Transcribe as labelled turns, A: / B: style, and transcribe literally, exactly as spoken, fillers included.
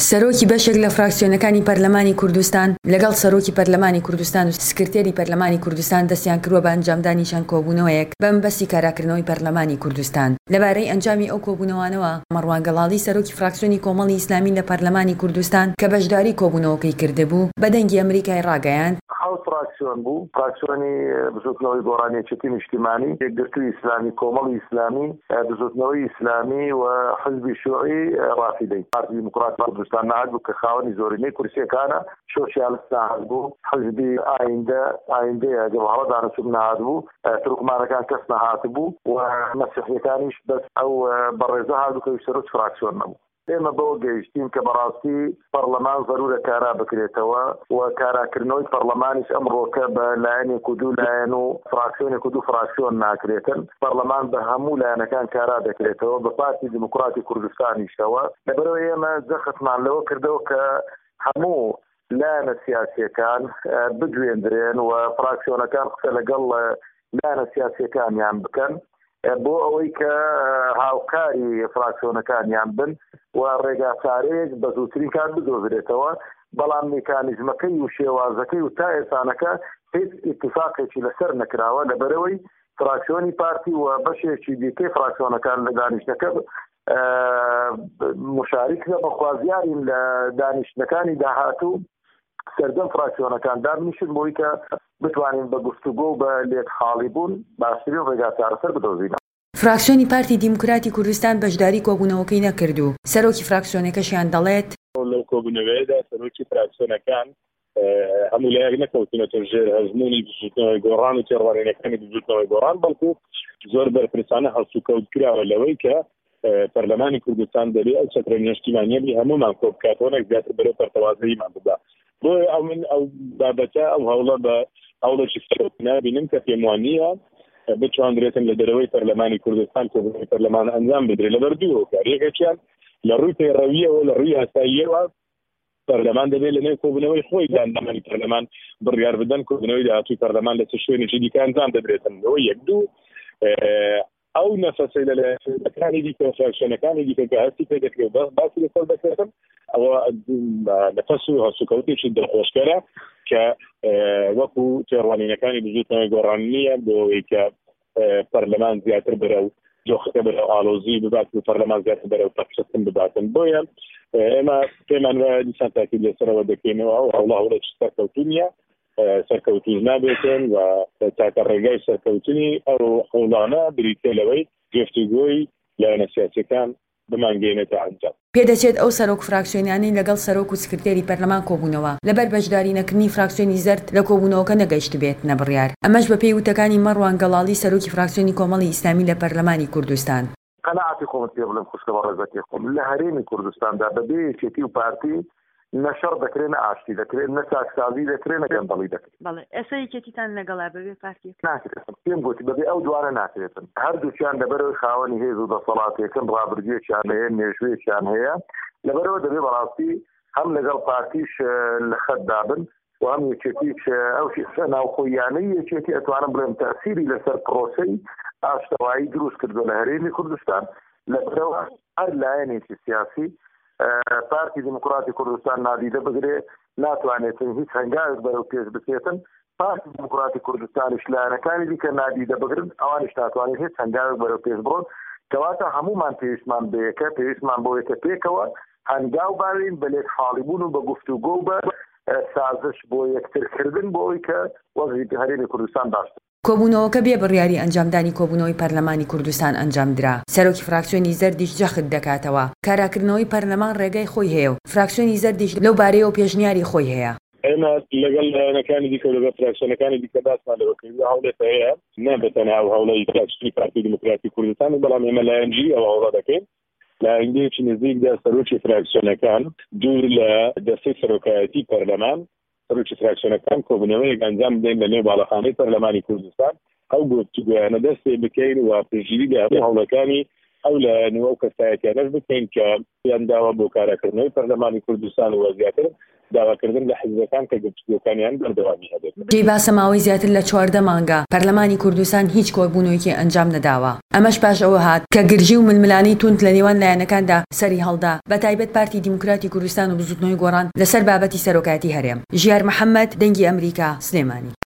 A: سەرۆکی بەشێک لە فراکسیۆنەکانی پەرلەمانی کوردستان لەگەڵ سەرۆکی پەرلەمانی کوردستان و سکرتێری پەرلەمانی کوردستان دەستیان کردووە بە ئەنجامدانی چەند کۆبوونەوەیەک بە مەبەستی کاراکردنەوەی پەرلەمانی کوردستان. لەبارەی ئەنجامی ئەو کۆبوونەوانەوە مەڕوان گەڵاڵی سەرۆکی فراکسیۆنی کۆمەڵی ئیسلامی لە پەرلەمانی کوردستان کە بەشداری کۆبوونەوەکەی کردبوو بە دەنگی ئەمریکای ڕاگەیاند.
B: حوت فراکسیۆن بوو، فراکسیۆنی بزوتنەوەی گۆڕانیەتی نیشتیمانی، یەکگرتووی ئیسلامی، کۆمەڵی ئیسلامی، بزوتنەوەی ئیسلامی و حزبی شیوعی ڕافیدەی. پارتی دیموکراتی کوردستان نهاد بوو کە خاوەنی زۆرینەی کورسیەکانە، سۆشیالیست نهاد بوو، حزبی ئایندە ئایندەیە گەڵهەڵە دانەچوون نهاد بوو، تورکمانەکان کەس نەهات بوو و مەسیحیەکانیش بەس ئەو بەڕێزە هاتبوو کە سەرۆک فراکسیۆن نەبوو. ئێمە بەوە گەیشتین کە بەڕاستی پەرلەمان ضرورە کارا بکرێتەوە و کاراکردنەوەی پەرلەمانیش ئەمڕۆکە بە لایەنێک و دوو لایەن و فراکسیۆنێک و دوو فراکسیۆن ناکرێتن. پەرلەمان بە هەموو لایەنەکان کارا دەکرێتەوە، بە پارتی دیموکراتی کوردستانیشەوە. لەبەرەوە ئێمە جەختمان لەوە کردەوە کە هەموو لایەنە سیاسیەکان بگوێندرێن و فراکسیۆنەکان قسە لەگەڵ لایەنە سیاسیەکانیان بکەن بۆ ئەوەی کە هاوکاری فراکسیۆنەکانیان بن و ڕێگاچارەیەک بە زووترین کار بدۆزرێتەوە. بەڵام میکانیزمەکەی و شێوازەکەی و تا ئێستانەکە هیچ ئیتفاقێکی لەسەر نەکراوە، لەبەرەوەی فراکسیۆنی پارتی و بەشێکی دیکەی فراکسیۆنەکان لە دانیشتەکە مشارکە بە خوازیارین لە دانیشتەکانی داهاتوو سەردەم فراکسیۆنەکان دابنیشن بۆی کە بتوانین بە گفتوگۆ و بە لێکخاڵی بوون باشترین ڕێگاچارە سەر بدۆزین.
A: فراکسیۆنی پارتی دیموکراتی کوردستان بەشداری کۆبوونەوەکەی نەکردو. سەرۆکی فراکسیۆنەکەشیان دەڵێت
C: لەو کۆبوونەوەیەدا سەرۆکی فراکسیۆنەکان هەموو لایەک نەکەوتونەتە ژێر هەزموونی بزوتنەوەی گۆڕان و تێڕوانینەکانی بزوتنەوەی گۆڕان، بەڵکو زۆر بەرپرسانە هەڵسوکەوت کراوە لەوەی کە پەرلەمانی کوردستان دەبێت ئەو چەترە نیشتیمانیەتی هەمومان کۆ بکاتەوە زیاتر بەرەو پەرتەوازەیمان بدا. بۆیە ئەو من ئەو بابەتە ئەو هەوڵە بە هەوڵێکی نابینم کە پێم وانە بتوانرێتن لە دەرەوەی پەرلەمانی کوردستان کۆبوونەوەی پەرلەمان ئەنجام بدرێت. لەبەر دوو هۆکار، یەکێکیان لە ڕووی پەیڕەویەوە لە ڕووی یاساییەوە پەرلەمان دەبێت لەنێو کۆبوونەوەی خۆی دانەمانی پەرلەمان بڕیار بدەن کۆبوونەوەی داهاتووی پەرلەمان لە چ شوێنێکی دیکە ئەنجام دەدرێتن. لەوە یەک دوو ئەو نەفەسەی لە لایەنەکانی دیکە فراکسیۆنەکانی دیکە کە هەستی پێ دەکرێت باسی لەسەر دەکرێتن، ئەوە نەفەس و هەڵسوکەوتێکی دڵخۆشکەرە کە وەکو تێڕوانینەکانی بزوتنەوەی گۆڕان نییە بۆ ئەوەی کە پەرلەمان زیاتر بەرەو جۆخەکە بەرەو ئاڵۆزی ببات و پەرلەمان زیاتر بەرەو تەقسەتن بباتن. بۆیە ئێمە پێمان وایە دیسان تاکید لەسەرەوە دەکەینەوە ئەو هەوڵە هەوڵێکی سەرکەوتوو نییە، سەرکەوتوو نابێتن و تاکە ڕێگای سەرکەوتنی ئەو هەوڵانە بریتە لەوەی گفتوگۆی لایەنە سیاسیەکان بمانگەێنێتە ئەنجام.
A: پێدەچێت ئەو سەرۆک فراکسیۆنیانەی لەگەڵ سەرۆک و سکرتێری پەرلەمان کۆبوونەوە لەبەر بەشداری نەکردنی فراکسیۆنی زەرد لە کۆبوونەوەکە نەگەیشت بێت نەبڕیار. ئەمەش بە پێی وتەکانی مەڕوان گەڵاڵی سەرۆکی فراکسیۆنی کۆمەڵی ئیسلامی لە پەرلەمانی کوردستان.
B: قەناعەتی خۆمت پێ بڵێم خوشکە بە ڕێزەتی خۆم لە هەرێمی کوردستاندا بەبێ یەکێتی و پارتی نەشەڕ دەکرێت نە ئاشتی دەکرێت نە چاکسازی دەکرێت نە گەندەڵی دەکرێت.
A: بەڵێ ئێستا یەکێتیتان لەگەڵا بەبێ پارتی
B: ناکرێتن. پێم گوتی بەبێ ئەو دوانە ناکرێتن. هەردووچیان لەبەرەوەی خاوەنی هێز و دەسەڵاتێکن ڕابردوویەکیان هەیە، مێژوویەکیان هەیە، لەبەرەوە دەبێ بەڕاستی هەم لەگەڵ پارتیش لە خەت دابن و هەم یەکێتیش ئەو ناوخۆیانەی یەکێتی ئەتوانم بڵێم تەسیری لەسەر پرۆسەی ئاشتەوایی دروست کردو لە هەرێمی کوردستان. لەبەرەوە هەر لایەنێکی سیاسی پارتی دیموکراتی کوردستان نادیدە بگرێ ناتوانێتن هیچ هەنگاوێک بەرەو پێش بچێتن. پارتی دیموکراتی کوردستانیش لایەنەکانی دیکە نادیدە بگرن، ئەوانیش ناتوانێت هیچ هەنگاوێک بەرەو پێش بڕۆن. کەواتە هەمومان پێویستمان بەیەکە پێویستمان بۆ یەکە پێکەوە هەنگاو باوین بە لێکخاڵیبوون و بە گفتوگۆ و بە سازش بۆ یەکترکردن بۆ ئەوەی کە وەزعی هەرێمی کوردستان باشتر.
A: کۆبوونەوەکە بێ بڕیاری ئەنجامدانی کۆبوونەوەی پەرلەمانی کوردستان ئەنجامدرا. سەرۆکی فراکسیۆنی زەردیش جەخت دەکاتەوە. کاراکردنەوەی پەرلەمان ڕێگای خۆی هەیە و فراکسیۆنی زەردیش لەو بارەیەوە پێشنیاری خۆی هەیە.
C: ئێمە لەگەڵ لایەنەکانی دیکە و لەگەڵ فراکسیۆنەکانی دیکە باسمان لەوە کردو هەوڵێک هەیە نەبێتەنها ئەو هەوڵەی فراکسیۆنی پارتی دیموکراتی کوردستان، بەڵام ئێمە لایەنجی ئەو هەوڵە دەکەین. لە ئەنگەیەکی نزیکدا سەرۆکی فراکسیۆنەکان دوور لە دەستەی سەرۆکایەتی پەرلەمان سەرۆکی فراکسیۆنەکان کۆبوونەوەیەک ئەنجام بدەین لە نێو باڵەخانەی پەرلەمانی کوردستان، ئەو گفتوگۆیانە دەستێ بکەین و پشتگیری لە هەوڵەکانی ئەو لایەنە و کەسایەتیانەش بکەین کە پێیان داوە بۆ کارەکردنەوەی پەرلەمانی کوردستان و زیاتر داواکردن لە حیزبەکان کە گفتوگۆکانیان بەردەوامی هەبێت.
A: جێی باسە ماوەی زیاتر لە چواردە مانگە پەرلەمانی کوردستان هیچ کۆبوونەوەیەکی ئەنجام نەداوە. ئەمەش پاش ئەوە هات کە گرژی و ململانی توند لە نێوان لایەنەکاندا سەری هەڵدا، بە تایبەت پارتی دیموکراتی کوردستان و بزوتنەوەی گۆڕان لەسەر بابەتی سەرۆکایەتی هەرێم. ژیار محەممەد، دەنگی ئەمریکا، سلێمانی.